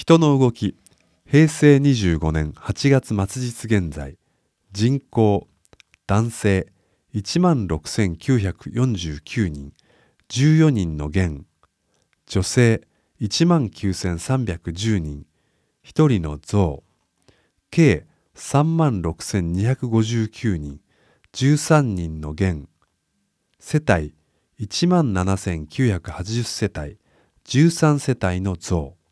人の動き、平成25年8月末日現在、人口、男性16,949人、14人の減、女性19,310人、1人の増、計36,259人、13人の減、世帯17,980世帯、13世帯の増。